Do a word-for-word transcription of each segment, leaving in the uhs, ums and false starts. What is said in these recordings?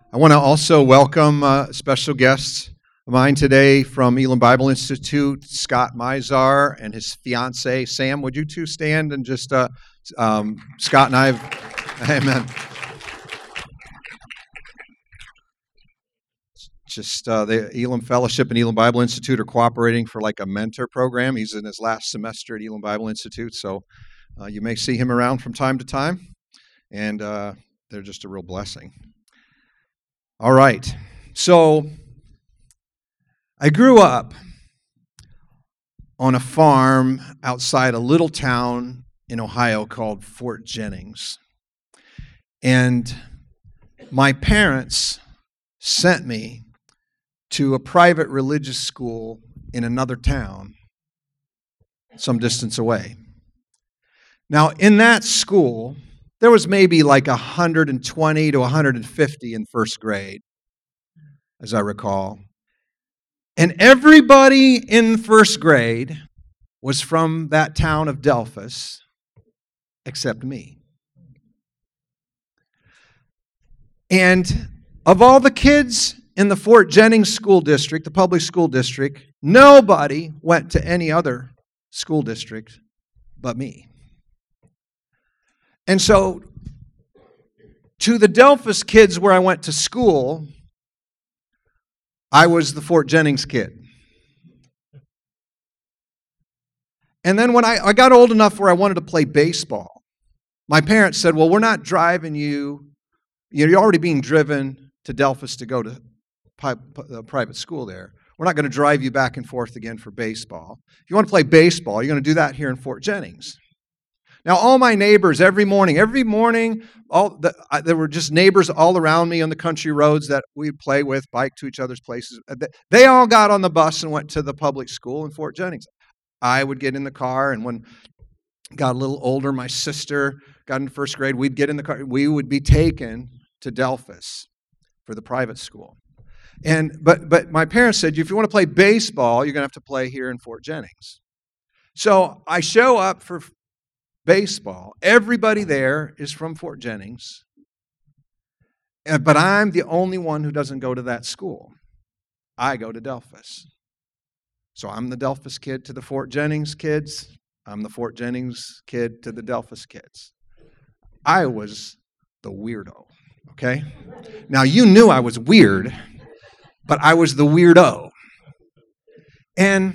I want to also welcome uh, special guests of mine today from Elam Bible Institute, Scott Mizar and his fiancee, Sam. Would you two stand and just, uh, um, Scott and I have, amen. Just uh, the Elam Fellowship and Elam Bible Institute are cooperating for like a mentor program. He's in his last semester at Elam Bible Institute, so uh, you may see him around from time to time, and uh, they're just a real blessing. All right, so I grew up on a farm outside a little town in Ohio called Fort Jennings. And my parents sent me to a private religious school in another town some distance away. Now, in that school, there was maybe like one hundred twenty to one hundred fifty in first grade, as I recall. And everybody in first grade was from that town of Delphos, except me. And of all the kids in the Fort Jennings School District, the public school district, nobody went to any other school district but me. And so, to the Delphos kids where I went to school, I was the Fort Jennings kid. And then when I, I got old enough where I wanted to play baseball, my parents said, well, we're not driving you. You're already being driven to Delphos to go to a private school there. We're not going to drive you back and forth again for baseball. If you want to play baseball, you're going to do that here in Fort Jennings. Now, all my neighbors, every morning, every morning, all the, uh, there were just neighbors all around me on the country roads that we'd play with, bike to each other's places. They all got on the bus and went to the public school in Fort Jennings. I would get in the car, and when I got a little older, my sister got into first grade, we'd get in the car. We would be taken to Delphos for the private school. And but but my parents said, if you want to play baseball, you're going to have to play here in Fort Jennings. So I show up for baseball. Everybody there is from Fort Jennings, but I'm the only one who doesn't go to that school. I go to Delphos. So I'm the Delphos kid to the Fort Jennings kids. I'm the Fort Jennings kid to the Delphos kids. I was the weirdo, okay? Now, you knew I was weird, but I was the weirdo. And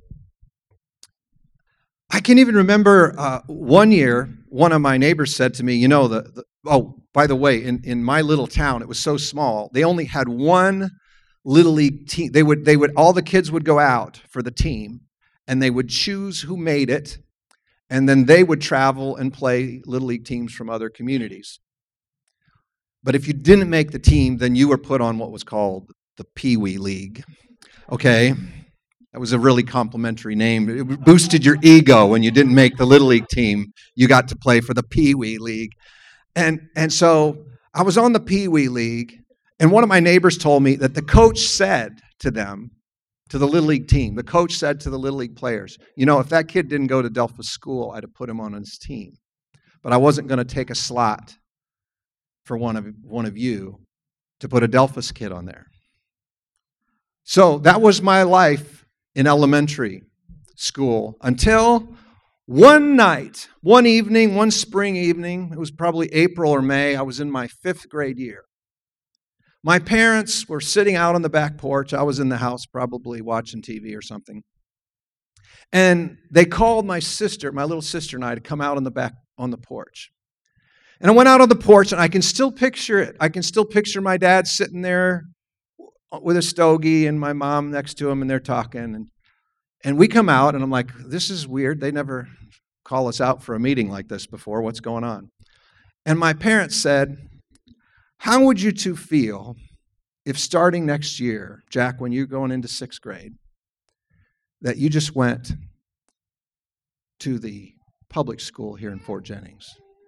I can even remember uh, one year, one of my neighbors said to me, you know, the, the oh, by the way, in, in my little town, it was so small, they only had one Little League team. They would, they would, all the kids would go out for the team, and they would choose who made it, and then they would travel and play Little League teams from other communities. But if you didn't make the team, then you were put on what was called the Pee Wee League, okay? That was a really complimentary name. It boosted your ego when you didn't make the Little League team. You got to play for the Pee Wee League. And, and so I was on the Pee Wee League, and one of my neighbors told me that the coach said to them, to the Little League team, the coach said to the Little League players, you know, if that kid didn't go to Delphos school, I'd have put him on his team. But I wasn't going to take a slot for one of, one of you to put a Delphos kid on there. So that was my life in elementary school until one night, one evening, one spring evening, it was probably April or May, I was in my fifth grade year. My parents were sitting out on the back porch. I was in the house probably watching T V or something. And they called my sister, my little sister and I, to come out on the back on the porch. And I went out on the porch, and I can still picture it. I can still picture my dad sitting there with a stogie and my mom next to him, and they're talking. And, and we come out, and I'm like, this is weird. They never call us out for a meeting like this before. What's going on? And my parents said, how would you two feel if starting next year, Jack, when you're going into sixth grade, that you just went to the public school here in Fort Jennings?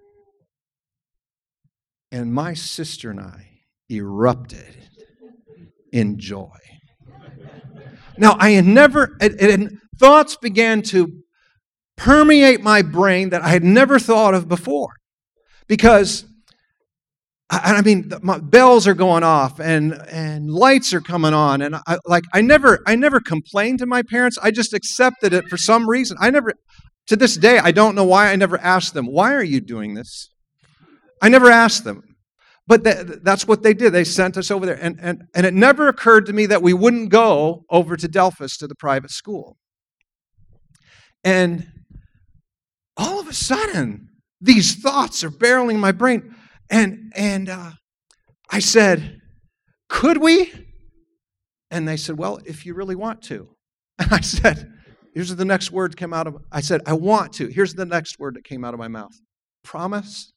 And my sister and I erupted in joy. Now, I had never, and, and thoughts began to permeate my brain that I had never thought of before. Because I, I mean, the, my bells are going off and and lights are coming on, and I like I never I never complained to my parents. I just accepted it for some reason. I never, to this day, I don't know why. I never asked them, "Why are you doing this?" I never asked them, but th- that's what they did. They sent us over there, and and and it never occurred to me that we wouldn't go over to Delphus to the private school. And all of a sudden, these thoughts are barreling my brain. And and uh, I said, could we? And they said, well, if you really want to. And I said, here's the next word that came out of, I said, I want to. Here's the next word that came out of my mouth. Promise?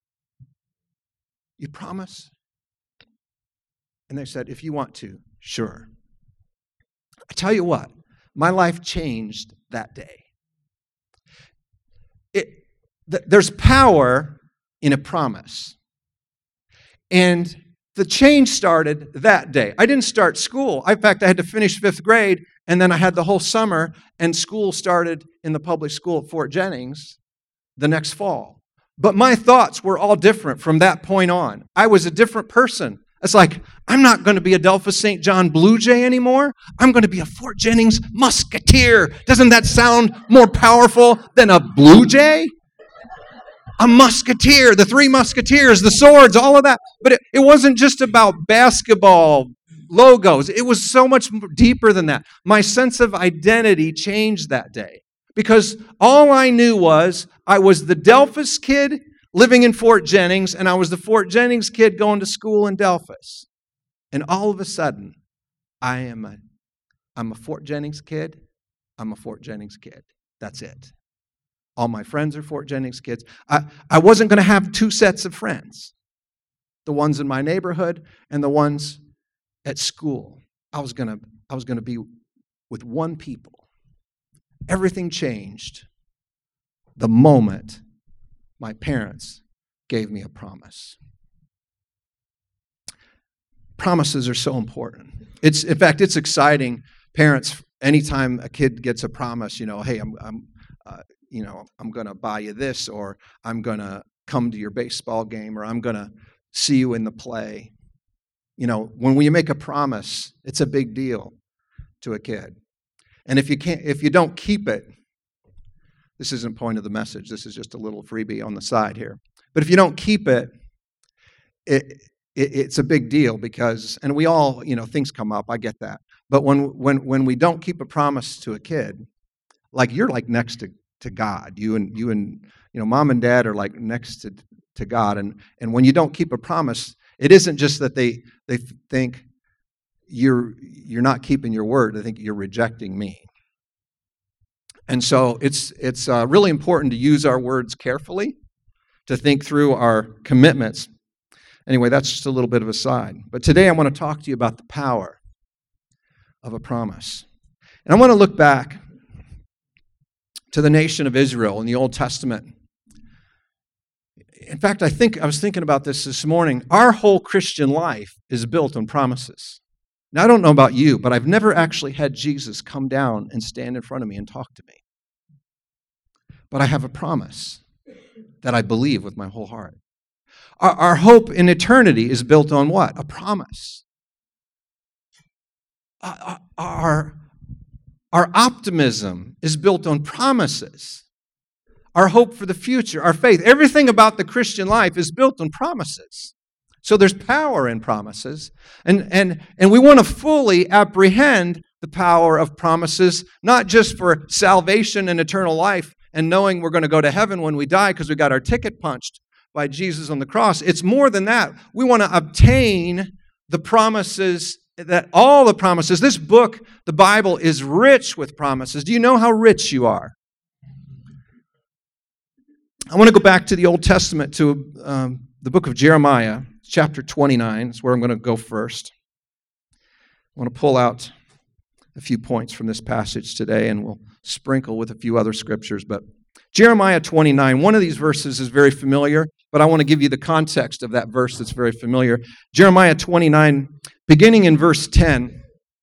You promise? And they said, if you want to, sure. I tell you what, my life changed that day. It, th- there's power in a promise. And the change started that day. I didn't start school. In fact, I had to finish fifth grade, and then I had the whole summer, and school started in the public school at Fort Jennings the next fall. But my thoughts were all different from that point on. I was a different person. It's like, I'm not going to be a Delphus Saint John Blue Jay anymore. I'm going to be a Fort Jennings Musketeer. Doesn't that sound more powerful than a Blue Jay? A musketeer, the three musketeers, the swords, all of that. But it, it wasn't just about basketball logos. It was so much deeper than that. My sense of identity changed that day because all I knew was I was the Delphus kid living in Fort Jennings, and I was the Fort Jennings kid going to school in Delphus. And all of a sudden, I am a, I'm a Fort Jennings kid. I'm a Fort Jennings kid. That's it. All my friends are Fort Jennings kids. I, I wasn't going to have two sets of friends, the ones in my neighborhood and the ones at school. I was going to I was going to be with one people. Everything changed the moment my parents gave me a promise. Promises are so important. It's in fact, it's exciting. Parents, anytime a kid gets a promise, you know, hey, I'm I'm uh, you know, I'm going to buy you this, or I'm going to come to your baseball game, or I'm going to see you in the play. You know, when you make a promise, it's a big deal to a kid. And if you can't, if you don't keep it, this isn't the point of the message. This is just a little freebie on the side here. But if you don't keep it, it, it it's a big deal because, and we all, you know, things come up. I get that. But when when when we don't keep a promise to a kid, like you're like next to to God. You and you and you know, mom and dad are like next to, to God. And and when you don't keep a promise, it isn't just that they they think you're you're not keeping your word. They think you're rejecting me. And so it's it's uh, really important to use our words carefully, to think through our commitments. Anyway, that's just a little bit of a side. But today I want to talk to you about the power of a promise. And I want to look back to the nation of Israel in the Old Testament. In fact, I think I was thinking about this this morning. Our whole Christian life is built on promises. Now, I don't know about you, but I've never actually had Jesus come down and stand in front of me and talk to me. But I have a promise that I believe with my whole heart. Our, our hope in eternity is built on what? A promise. Our, our Our optimism is built on promises. Our hope for the future, our faith, everything about the Christian life is built on promises. So there's power in promises. And, and, and we want to fully apprehend the power of promises, not just for salvation and eternal life and knowing we're going to go to heaven when we die because we got our ticket punched by Jesus on the cross. It's more than that. We want to obtain the promises that all the promises, this book, the Bible, is rich with promises. Do you know how rich you are? I want to go back to the Old Testament, to um, the book of Jeremiah, chapter twenty-nine. That's where I'm going to go first. I want to pull out a few points from this passage today, and we'll sprinkle with a few other scriptures. But Jeremiah twenty-nine, one of these verses is very familiar, but I want to give you the context of that verse that's very familiar. Jeremiah twenty-nine, beginning in verse ten.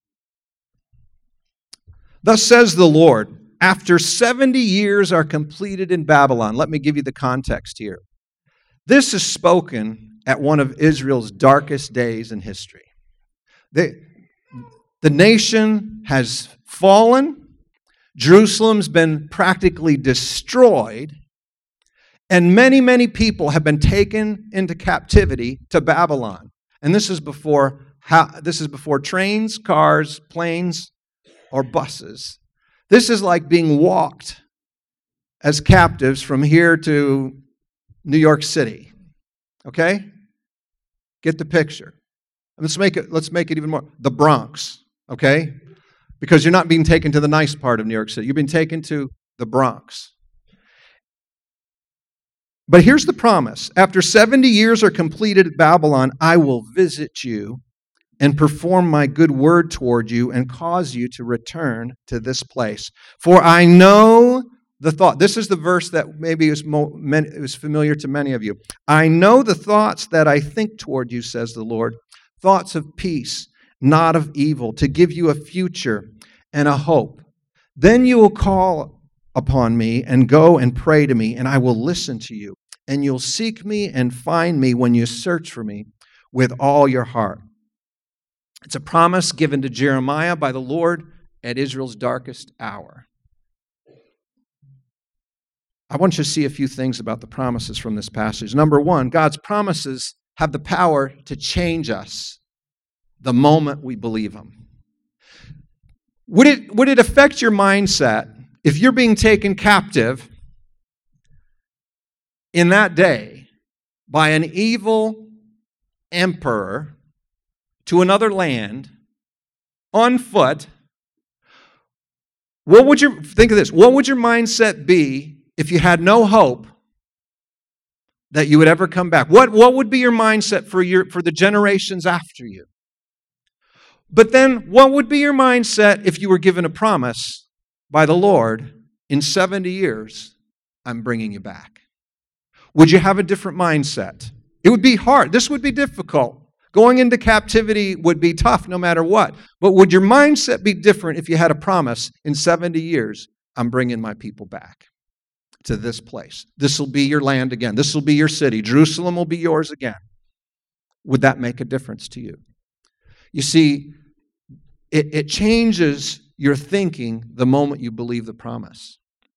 Thus says the Lord, after seventy years are completed in Babylon. Let me give you the context here. This is spoken at one of Israel's darkest days in history. They, the nation has fallen. Jerusalem's been practically destroyed. And many, many people have been taken into captivity to Babylon. And this is before, this is before trains, cars, planes, or buses. This is like being walked as captives from here to New York City. Okay? Get the picture. Let's make it, let's make it even more. The Bronx. Okay? Because you're not being taken to the nice part of New York City. You're being taken to the Bronx. But here's the promise. After seventy years are completed at Babylon, I will visit you and perform my good word toward you and cause you to return to this place. For I know the thought. This is the verse that maybe is, mo, is familiar to many of you. I know the thoughts that I think toward you, says the Lord. Thoughts of peace, not of evil, to give you a future and a hope. Then you will call upon me and go and pray to me, and I will listen to you. And you'll seek me and find me when you search for me with all your heart. It's a promise given to Jeremiah by the Lord at Israel's darkest hour. I want you to see a few things about the promises from this passage. Number one, God's promises have the power to change us the moment we believe them. Would it, would it affect your mindset if you're being taken captive in that day by an evil emperor to another land on foot? What would your, think of this, what would your mindset be if you had no hope that you would ever come back? What, what would be your mindset for your, for the generations after you? But then, what would be your mindset if you were given a promise by the Lord, in seventy years, I'm bringing you back? Would you have a different mindset? It would be hard. This would be difficult. Going into captivity would be tough no matter what. But would your mindset be different if you had a promise in seventy years, I'm bringing my people back to this place? This will be your land again. This will be your city. Jerusalem will be yours again. Would that make a difference to you? You see, it, it changes your thinking the moment you believe the promise.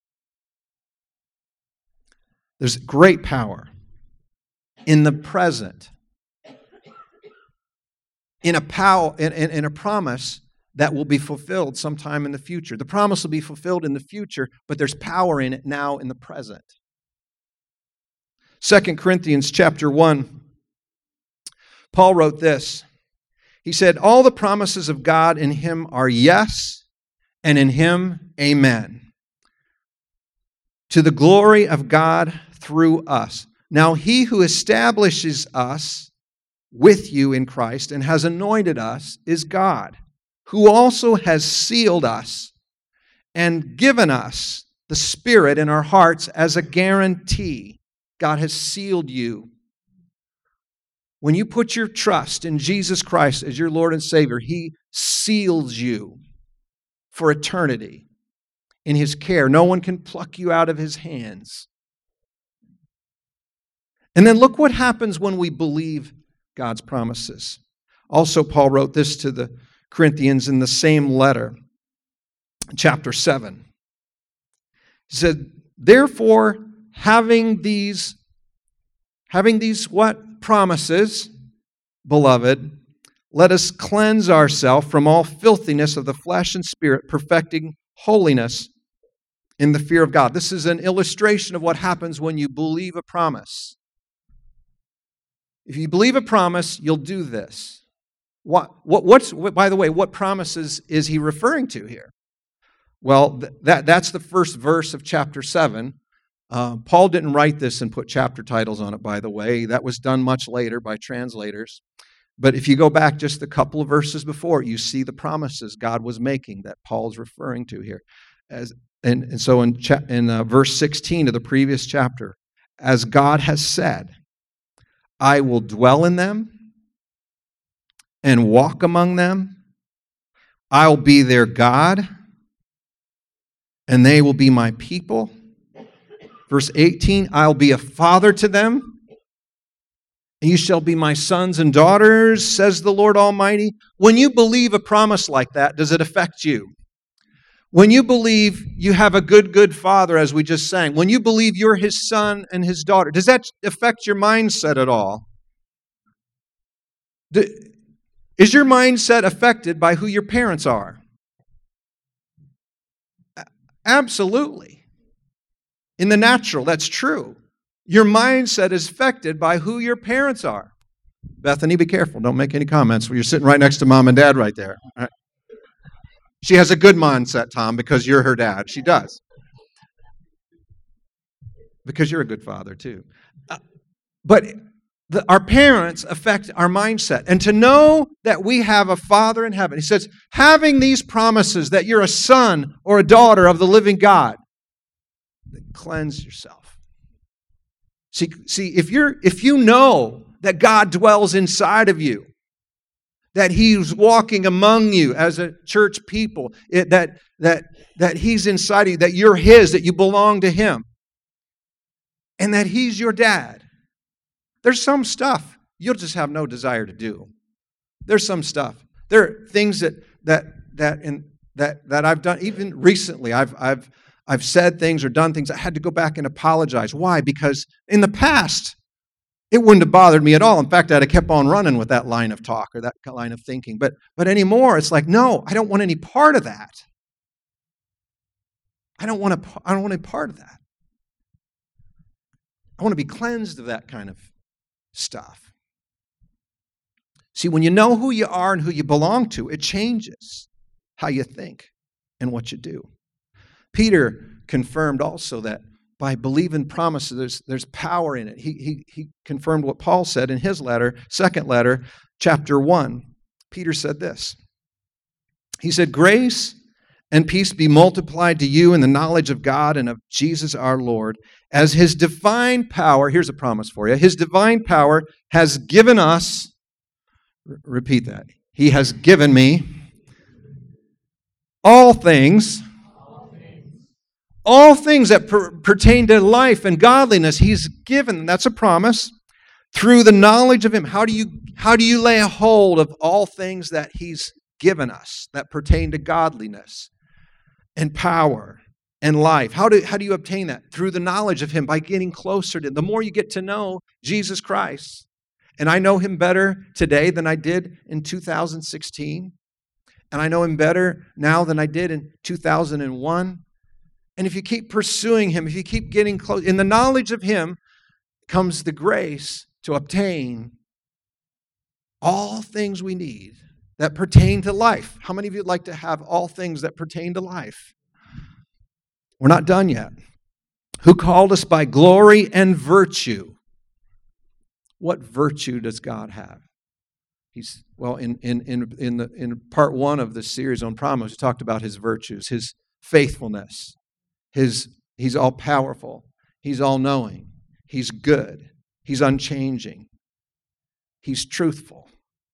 There's great power in the present, in a power, in, in, in a promise that will be fulfilled sometime in the future. The promise will be fulfilled in the future, but there's power in it now in the present. Second Corinthians chapter one, Paul wrote this. He said, all the promises of God in him are yes, and in him, amen. To the glory of God through us. Now he who establishes us with you in Christ and has anointed us is God, who also has sealed us and given us the Spirit in our hearts as a guarantee. God has sealed you. When you put your trust in Jesus Christ as your Lord and Savior, He seals you for eternity in His care. No one can pluck you out of His hands. And then look what happens when we believe God's promises. Also, Paul wrote this to the Corinthians in the same letter, chapter seven. He said, therefore, having these, having these what? Promises, beloved, let us cleanse ourselves from all filthiness of the flesh and spirit, perfecting holiness in the fear of God. This is an illustration of what happens when you believe a promise. If you believe a promise, you'll do this. What, what, what's, what, by the way, what promises is he referring to here? Well, th- that, that's the first verse of chapter seven. Uh, Paul didn't write this and put chapter titles on it, by the way. That was done much later by translators. But if you go back just a couple of verses before, you see the promises God was making that Paul's referring to here. As, and, and so in, cha- in uh, verse sixteen of the previous chapter, as God has said, I will dwell in them and walk among them. I'll be their God, and they will be my people. Verse eighteen, I'll be a father to them, and you shall be my sons and daughters, says the Lord Almighty. When you believe a promise like that, does it affect you? When you believe you have a good, good father, as we just sang, when you believe you're his son and his daughter, does that affect your mindset at all? Is your mindset affected by who your parents are? Absolutely. In the natural, that's true. Your mindset is affected by who your parents are. Bethany, be careful. Don't make any comments. You're sitting right next to mom and dad right there. Right? She has a good mindset, Tom, because you're her dad. She does. Because you're a good father, too. Uh, but the, our parents affect our mindset. And to know that we have a Father in heaven, he says, having these promises that you're a son or a daughter of the living God, cleanse yourself. See, see, if you're if you know that God dwells inside of you, that He's walking among you as a church people, it, that that that He's inside of you, that you're His, that you belong to Him, and that He's your dad, there's some stuff you'll just have no desire to do. There's some stuff. There are things that that that in that that I've done even recently. I've I've I've said things or done things. I had to go back and apologize. Why? Because in the past, it wouldn't have bothered me at all. In fact, I'd have kept on running with that line of talk or that line of thinking. But but anymore, it's like, no, I don't want any part of that. I don't want to. I don't want any part of that. I want to be cleansed of that kind of stuff. See, when you know who you are and who you belong to, it changes how you think and what you do. Peter confirmed also that by believing promises, there's, there's power in it. He, he, he confirmed what Paul said in his letter, second letter, chapter one. Peter said this. He said, grace and peace be multiplied to you in the knowledge of God and of Jesus our Lord, as His divine power, here's a promise for you, His divine power has given us, r- repeat that, He has given me all things, all things that per- pertain to life and godliness, He's given. That's a promise. Through the knowledge of Him. How do you, how do you lay a hold of all things that He's given us that pertain to godliness and power and life? How do, how do you obtain that? Through the knowledge of Him, by getting closer to Him. The more you get to know Jesus Christ, and I know Him better today than I did in two thousand sixteen, and I know Him better now than I did in two thousand one. And if you keep pursuing Him, if you keep getting close, in the knowledge of Him comes the grace to obtain all things we need that pertain to life. How many of you would like to have all things that pertain to life? We're not done yet. Who called us by glory and virtue? What virtue does God have? He's well in in in in the in part one of this series on promise, we talked about His virtues, His faithfulness. His, he's all-powerful. He's all-knowing. He's good. He's unchanging. He's truthful.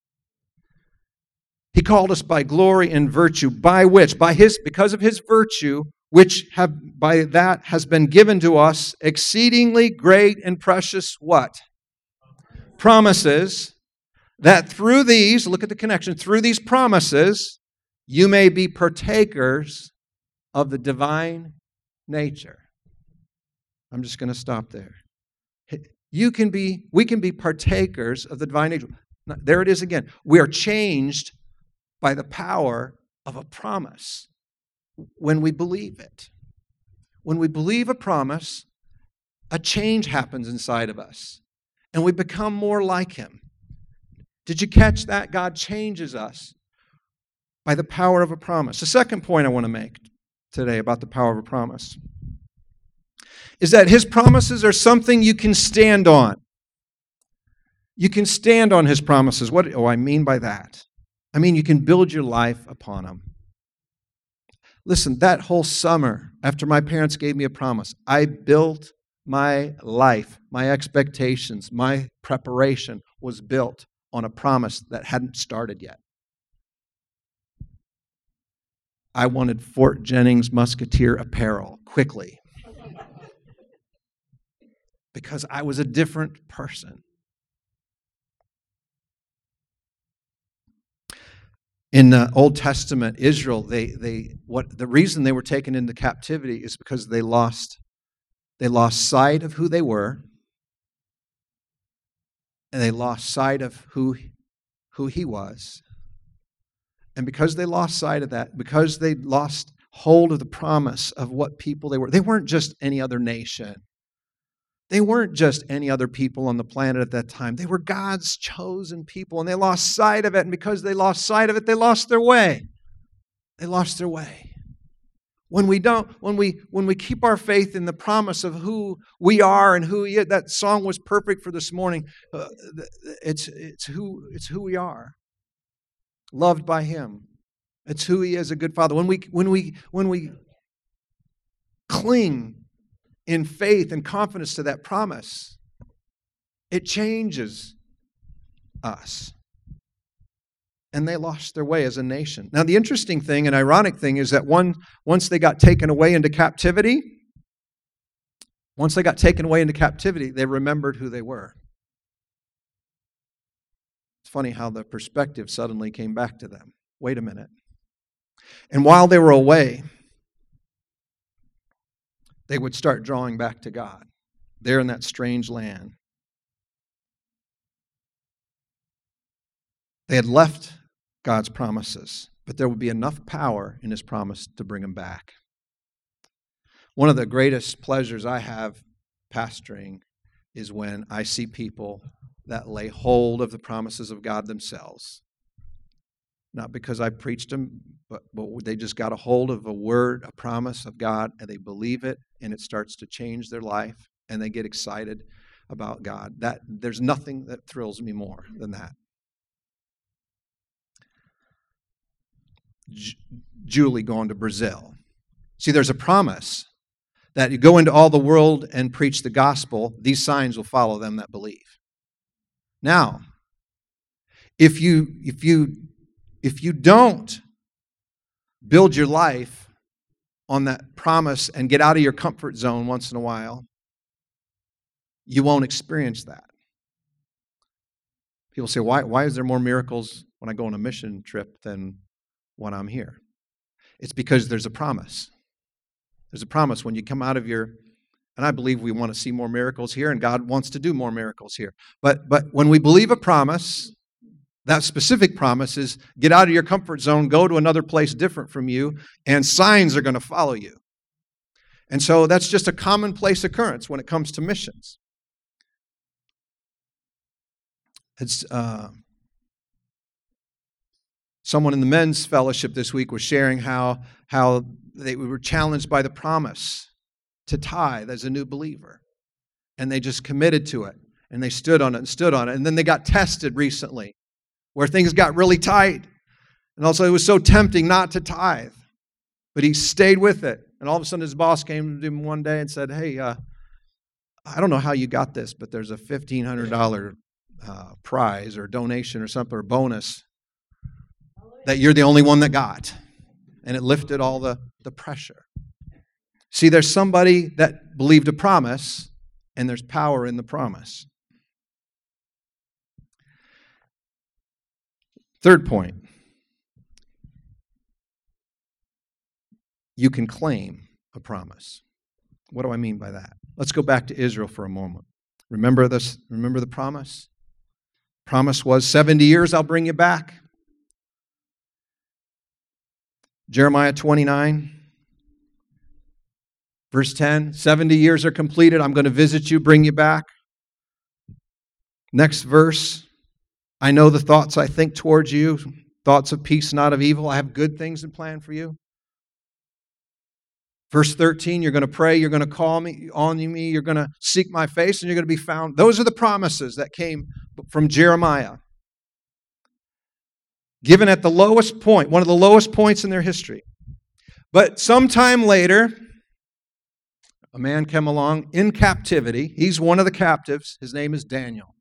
He called us by glory and virtue, by which, by His, because of His virtue, which have by that has been given to us exceedingly great and precious what? Promises, that through these, look at the connection, through these promises, you may be partakers of the divine nature. I'm just going to stop there. You can be, we can be partakers of the divine nature. There it is again. We are changed by the power of a promise when we believe it. When we believe a promise, a change happens inside of us, and we become more like Him. Did you catch that? God changes us by the power of a promise. The second point I want to make today about the power of a promise is that His promises are something you can stand on. You can stand on His promises. What do I mean by that? I mean you can build your life upon them. Listen, that whole summer, after my parents gave me a promise, I built my life, my expectations, my preparation was built on a promise that hadn't started yet. I wanted Fort Jennings Musketeer apparel quickly because I was a different person. In the Old Testament, Israel, they they what the reason they were taken into captivity is because they lost they lost sight of who they were, and they lost sight of who who he was. And because they lost sight of that, because they lost hold of the promise of what people they were, they weren't just any other nation. They weren't just any other people on the planet at that time. They were God's chosen people, and they lost sight of it. And because they lost sight of it, they lost their way. They lost their way. When we don't, when we when we keep our faith in the promise of who we are and who He is, that song was perfect for this morning. Uh, it's it's who it's who we are, loved by Him. It's who He is, a good Father. When we when we when we cling in faith and confidence to that promise, it changes us. And they lost their way as a nation. Now, the interesting thing and ironic thing is that one, once they got taken away into captivity, once they got taken away into captivity, they remembered who they were. It's funny how the perspective suddenly came back to them. Wait a minute. And while they were away, they would start drawing back to God there in that strange land. They had left God's promises, but there would be enough power in His promise to bring them back. One of the greatest pleasures I have pastoring is when I see people that lay hold of the promises of God themselves. Not because I preached them, but, but they just got a hold of a word, a promise of God, and they believe it, and it starts to change their life, and they get excited about God. That there's nothing that thrills me more than that. J- Julie going to Brazil. See, there's a promise that you go into all the world and preach the gospel, these signs will follow them that believe. Now, if you if you if you don't build your life on that promise and get out of your comfort zone once in a while, you won't experience that. People say, why, why is there more miracles when I go on a mission trip than when I'm here? It's because there's a promise. There's a promise when you come out of your, and I believe we want to see more miracles here, and God wants to do more miracles here. But but when we believe a promise, that specific promise is get out of your comfort zone, go to another place different from you, and signs are going to follow you. And so that's just a commonplace occurrence when it comes to missions. It's uh, someone in the men's fellowship this week was sharing how, how they were challenged by the promise to tithe as a new believer. And they just committed to it. And they stood on it and stood on it. And then they got tested recently, where things got really tight. And also it was so tempting not to tithe. But he stayed with it. And all of a sudden his boss came to him one day and said, hey, uh, I don't know how you got this, but there's a fifteen hundred dollars uh, prize or donation or something, or bonus that you're the only one that got. And it lifted all the, the pressure. See, there's somebody that believed a promise, and there's power in the promise. Third point, you can claim a promise. What do I mean by that? Let's go back to Israel for a moment. Remember this? Remember the promise? Promise was seventy years I'll bring you back. Jeremiah twenty-nine, verse ten, seventy years are completed. I'm going to visit you, bring you back. Next verse, I know the thoughts I think towards you, thoughts of peace, not of evil. I have good things in plan for you. Verse thirteen, you're going to pray, you're going to call me, on me, you're going to seek my face, and you're going to be found. Those are the promises that came from Jeremiah. Given at the lowest point, one of the lowest points in their history. But sometime later, a man came along in captivity. He's one of the captives. His name is Daniel.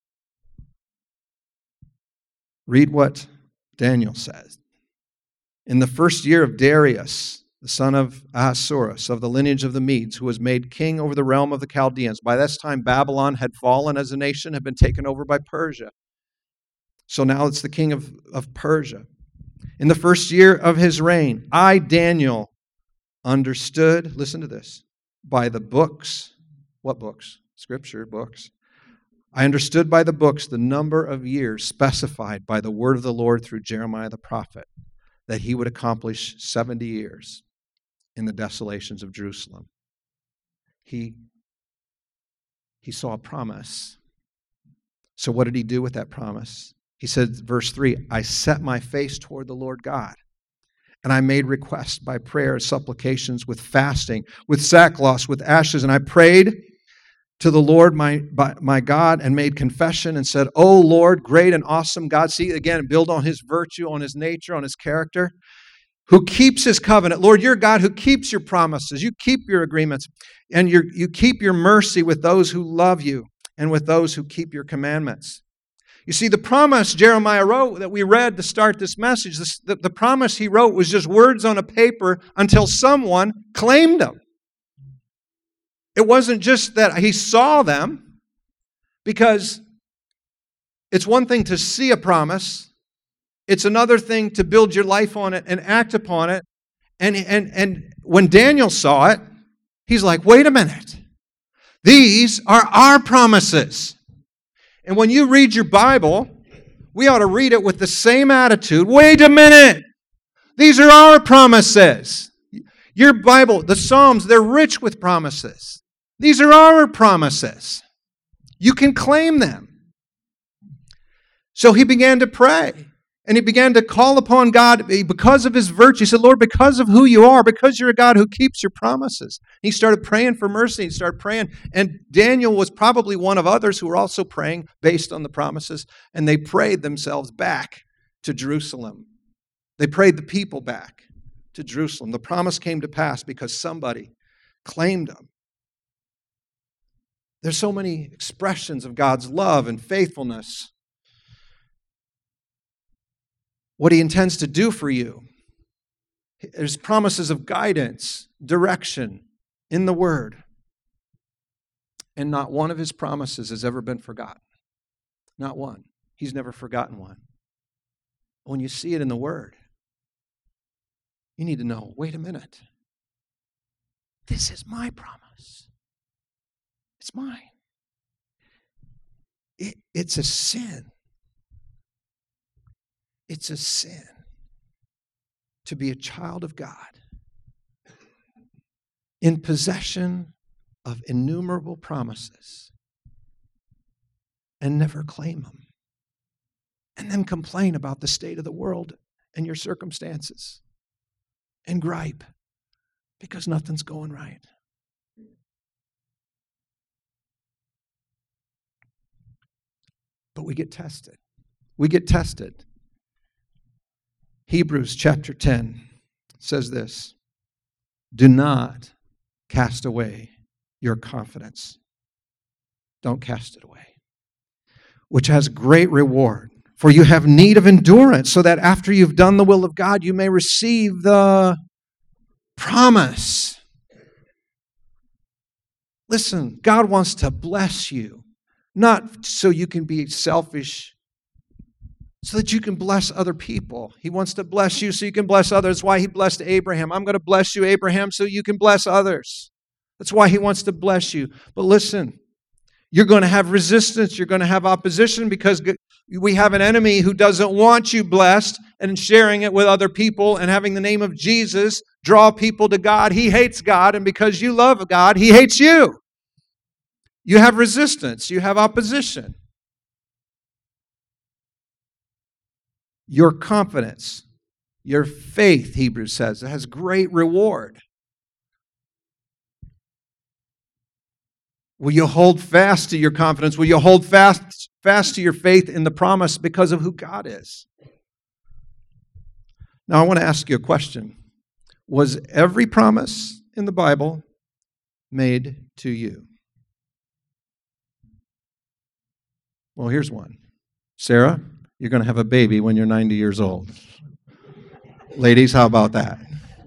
Read what Daniel says. In the first year of Darius, the son of Ahasuerus, of the lineage of the Medes, who was made king over the realm of the Chaldeans. By this time, Babylon had fallen as a nation, had been taken over by Persia. So now it's the king of, of Persia. In the first year of his reign, I, Daniel, understood, listen to this, by the books. What books? Scripture books. I understood by the books the number of years specified by the word of the Lord through Jeremiah the prophet, that he would accomplish seventy years in the desolations of Jerusalem. He, he saw a promise. So what did he do with that promise? He said, verse three, I set my face toward the Lord God, and I made request by prayer, supplications, with fasting, with sackcloth, with ashes, and I prayed to the Lord my, my God and made confession and said, O Lord, great and awesome God. See, again, build on his virtue, on his nature, on his character, who keeps his covenant. Lord, you're God who keeps your promises. You keep your agreements, and you you keep your mercy with those who love you and with those who keep your commandments. You see, the promise Jeremiah wrote that we read to start this message, this, the, the promise he wrote was just words on a paper until someone claimed them. It wasn't just that he saw them, because it's one thing to see a promise. It's another thing to build your life on it and act upon it. And, and, and when Daniel saw it, he's like, wait a minute. These are our promises. And when you read your Bible, we ought to read it with the same attitude. Wait a minute. These are our promises. Your Bible, the Psalms, they're rich with promises. These are our promises. You can claim them. So he began to pray. And he began to call upon God because of his virtue. He said, Lord, because of who you are, because you're a God who keeps your promises. He started praying for mercy. He started praying. And Daniel was probably one of others who were also praying based on the promises. And they prayed themselves back to Jerusalem. They prayed the people back to Jerusalem. The promise came to pass because somebody claimed them. There's so many expressions of God's love and faithfulness. What he intends to do for you. There's promises of guidance, direction in the Word. And not one of his promises has ever been forgotten. Not one. He's never forgotten one. When you see it in the Word, you need to know, wait a minute. This is my promise. It's mine. It, it's a sin. It's a sin to be a child of God in possession of innumerable promises and never claim them, and then complain about the state of the world and your circumstances and gripe because nothing's going right. But we get tested. We get tested. Hebrews chapter ten says this, do not cast away your confidence. Don't cast it away, which has great reward. For you have need of endurance, so that after you've done the will of God, you may receive the promise. Listen, God wants to bless you, not so you can be selfish, so that you can bless other people. He wants to bless you so you can bless others. That's why he blessed Abraham. I'm going to bless you, Abraham, so you can bless others. That's why he wants to bless you. But listen, you're going to have resistance. You're going to have opposition because we have an enemy who doesn't want you blessed and sharing it with other people and having the name of Jesus draw people to God. He hates God, and because you love God, he hates you. You have resistance. You have opposition. Your confidence, your faith, Hebrews says, it has great reward. Will you hold fast to your confidence? Will you hold fast, fast to your faith in the promise because of who God is? Now, I want to ask you a question. Was every promise in the Bible made to you? Well, here's one. Sarah, you're going to have a baby when you're ninety years old. Ladies, how about that?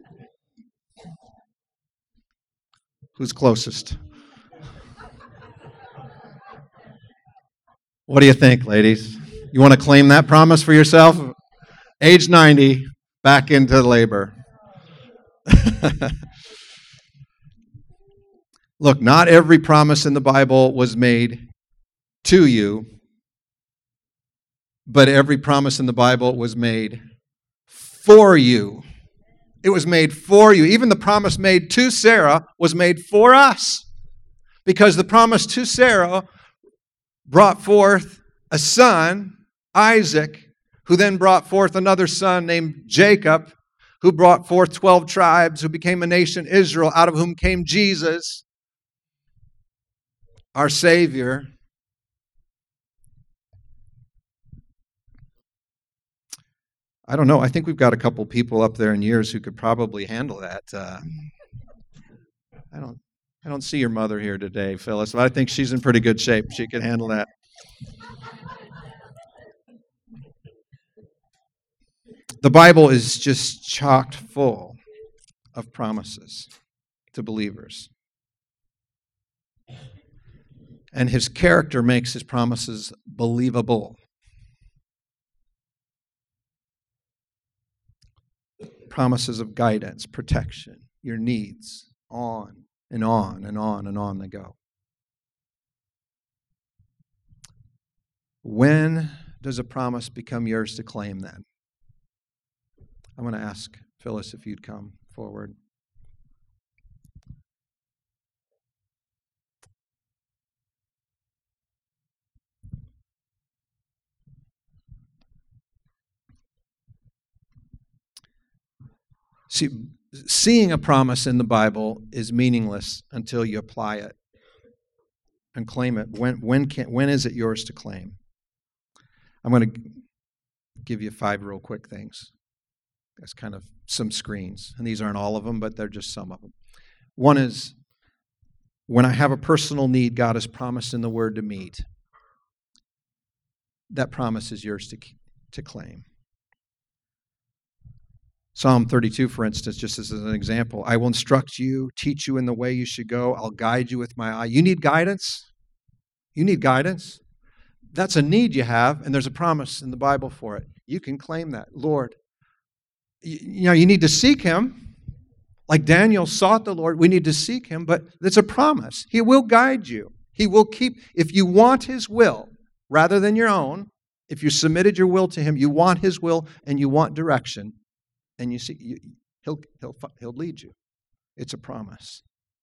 Who's closest? What do you think, ladies? You want to claim that promise for yourself? Age ninety, back into labor. Look, not every promise in the Bible was made to you, but every promise in the Bible was made for you. It was made for you. Even the promise made to Sarah was made for us, because the promise to Sarah brought forth a son, Isaac, who then brought forth another son named Jacob, who brought forth twelve tribes, who became a nation, Israel, out of whom came Jesus, our Savior. I don't know. I think we've got a couple people up there in years who could probably handle that. Uh, I don't. I don't see your mother here today, Phyllis, but I think she's in pretty good shape. She can handle that. The Bible is just chocked full of promises to believers. And his character makes his promises believable. Promises of guidance, protection, your needs, on and on and on and on they go. When does a promise become yours to claim then? I'm going to ask Phyllis if you'd come forward. See, seeing a promise in the Bible is meaningless until you apply it and claim it. When, when, can, when is it yours to claim? I'm going to give you five real quick things. That's kind of some screens. And these aren't all of them, but they're just some of them. One is, when I have a personal need God has promised in the Word to meet, that promise is yours to, to claim. Psalm thirty-two, for instance, just as an example, I will instruct you, teach you in the way you should go. I'll guide you with my eye. You need guidance? You need guidance? That's a need you have, and there's a promise in the Bible for it. You can claim that. Lord, you, you know, you need to seek Him. Like Daniel sought the Lord, we need to seek Him, but it's a promise. He will guide you. He will keep, if you want His will rather than your own, if you submitted your will to Him, you want His will and you want direction, and you see, you, he'll, he'll, he'll lead you. It's a promise.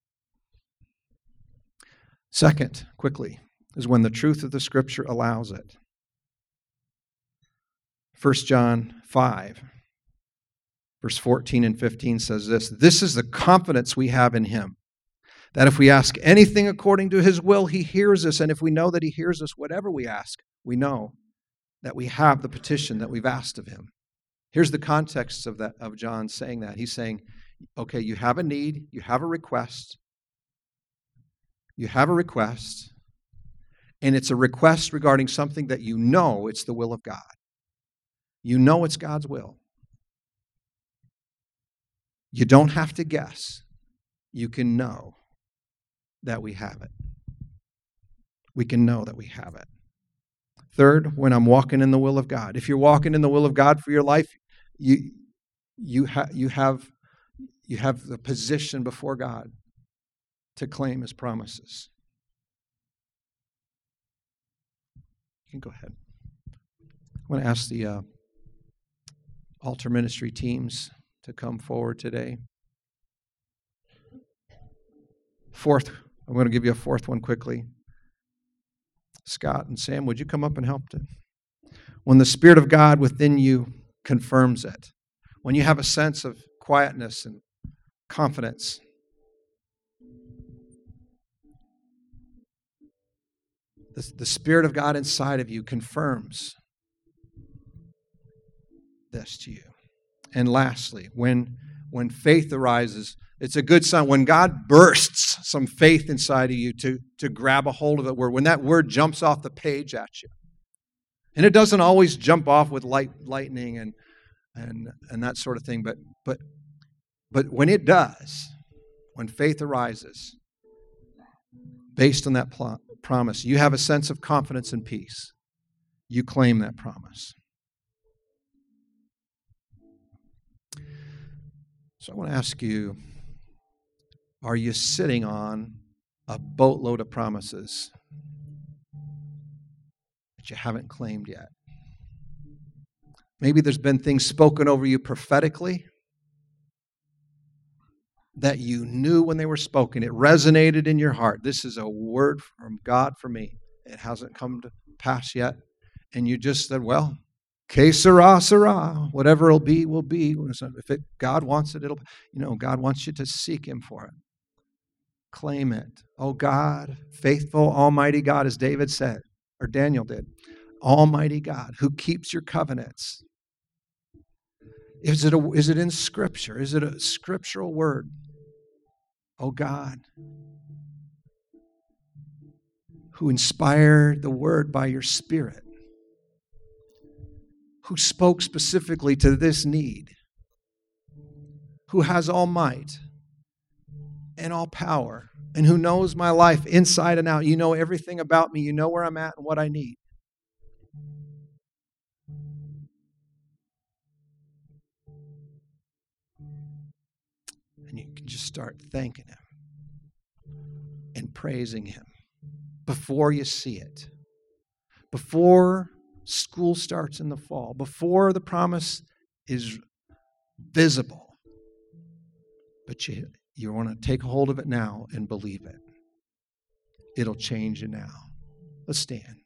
Second, quickly, is when the truth of the Scripture allows it. First John five, verse fourteen and fifteen says this, this is the confidence we have in Him, that if we ask anything according to His will, He hears us, and if we know that He hears us, whatever we ask, we know that we have the petition that we've asked of Him. Here's the context of that, of John saying that. He's saying, okay, you have a need, you have a request, you have a request, and it's a request regarding something that you know it's the will of God. You know it's God's will. You don't have to guess. You can know that we have it. We can know that we have it. Third, when I'm walking in the will of God. If you're walking in the will of God for your life, you you have you have you have the position before God to claim His promises. You can go ahead. I'm going to ask the uh, altar ministry teams to come forward today. Fourth, I'm going to give you a fourth one quickly. Scott and Sam, would you come up and help to? When the Spirit of God within you confirms it, when you have a sense of quietness and confidence, the, the Spirit of God inside of you confirms this to you. And lastly, when, when faith arises, it's a good sign when God bursts some faith inside of you to, to grab a hold of that word, when that word jumps off the page at you. And it doesn't always jump off with light, lightning and, and, and that sort of thing, but, but, but when it does, when faith arises, based on that pl- promise, you have a sense of confidence and peace. You claim that promise. So I want to ask you, are you sitting on a boatload of promises that you haven't claimed yet? Maybe there's been things spoken over you prophetically that you knew when they were spoken. It resonated in your heart. This is a word from God for me. It hasn't come to pass yet. And you just said, well, que sera, sera. Whatever it'll be, will be. If it, God wants it, it'll, you know, God wants you to seek Him for it. Claim it. Oh God, faithful, almighty God, as David said, or Daniel did. Almighty God, who keeps your covenants. Is it, a, is it in Scripture? Is it a scriptural word? Oh God, who inspired the word by your Spirit, who spoke specifically to this need, who has all might and all power, and who knows my life inside and out. You know everything about me. You know where I'm at and what I need. And you can just start thanking Him and praising Him before you see it, before school starts in the fall, before the promise is visible. But you, you want to take hold of it now and believe it. It'll change you now. Let's stand.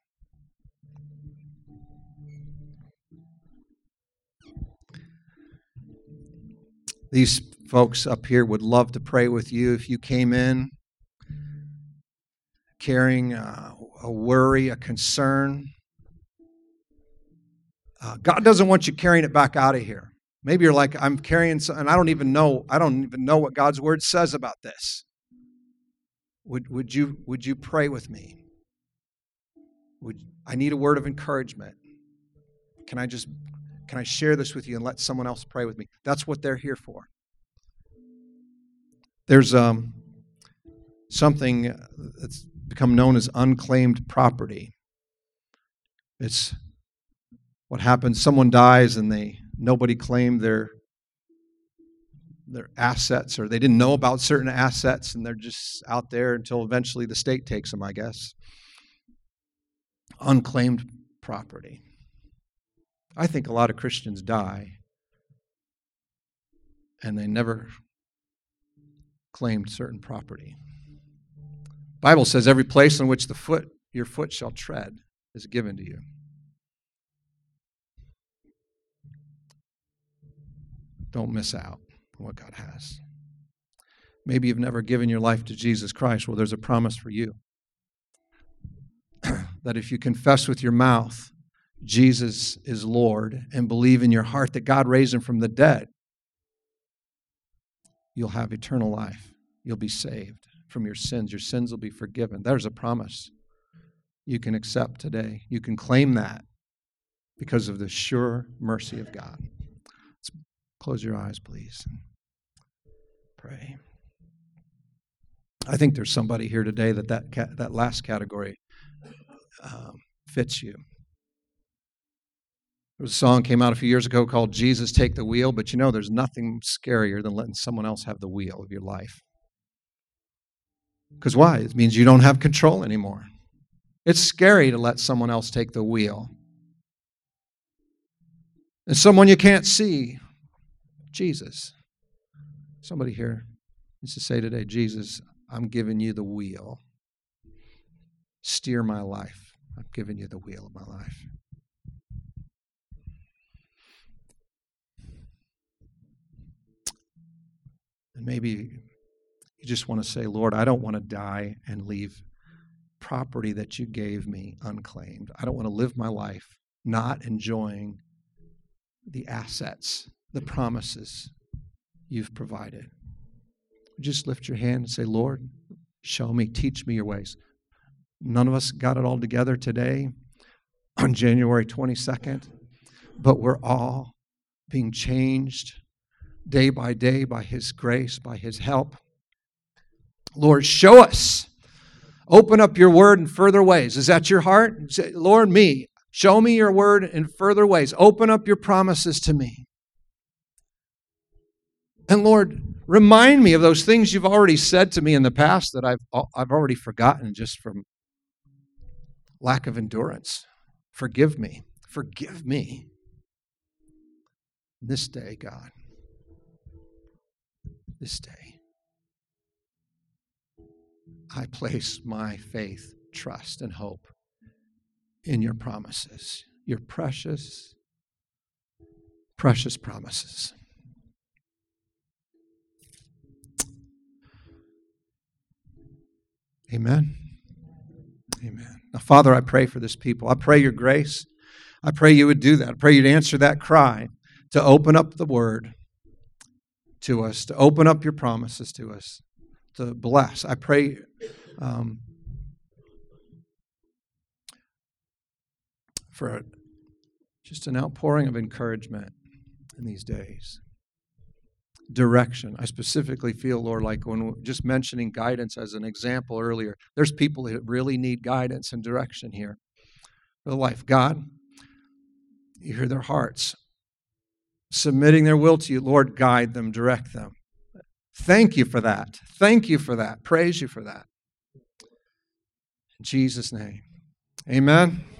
These folks up here would love to pray with you. If you came in carrying a, a worry, a concern, uh, God doesn't want you carrying it back out of here. Maybe you're like, I'm carrying, some, and I don't even know. I don't even know what God's word says about this. Would would you would you pray with me? Would I need a word of encouragement? Can I just can I share this with you and let someone else pray with me? That's what they're here for. There's um, something that's become known as unclaimed property. It's what happens. Someone dies and they nobody claimed their their assets, or they didn't know about certain assets, and they're just out there until eventually the state takes them, I guess. Unclaimed property. I think a lot of Christians die and they never claimed certain property. The Bible says every place on which the foot your foot shall tread is given to you. Don't miss out on what God has. Maybe you've never given your life to Jesus Christ. Well, there's a promise for you. That if you confess with your mouth Jesus is Lord and believe in your heart that God raised Him from the dead, you'll have eternal life. You'll be saved from your sins. Your sins will be forgiven. There's a promise you can accept today. You can claim that because of the sure mercy of God. Let's close your eyes, please. Pray. I think there's somebody here today that that, ca- that last category um, fits you. There was a song came out a few years ago called Jesus Take the Wheel, but you know there's nothing scarier than letting someone else have the wheel of your life. Because why? It means you don't have control anymore. It's scary to let someone else take the wheel. And someone you can't see, Jesus. Somebody here needs to say today, Jesus, I'm giving you the wheel. Steer my life. I'm giving you the wheel of my life. And maybe you just want to say, Lord, I don't want to die and leave property that you gave me unclaimed. I don't want to live my life not enjoying the assets, the promises you've provided. Just lift your hand and say, Lord, show me, teach me your ways. None of us got it all together today on January twenty-second, but we're all being changed day by day by His grace, by His help. Lord, show us. Open up your word in further ways. Is that your heart? Say, Lord, me. Show me your word in further ways. Open up your promises to me. And Lord, remind me of those things you've already said to me in the past that I've, I've already forgotten just from lack of endurance. Forgive me. Forgive me. This day, God. This day. I place my faith, trust, and hope in your promises. Your precious, precious promises. Amen. Amen. Now, Father, I pray for this people. I pray your grace. I pray you would do that. I pray you'd answer that cry to open up the word to us, to open up your promises to us, to bless. I pray um, for a, just an outpouring of encouragement in these days. Direction. I specifically feel, Lord, like when we're just mentioning guidance as an example earlier, there's people that really need guidance and direction here for life. God, you hear their hearts submitting their will to you. Lord, guide them, direct them. Thank you for that. Thank you for that. Praise you for that. In Jesus' name, amen.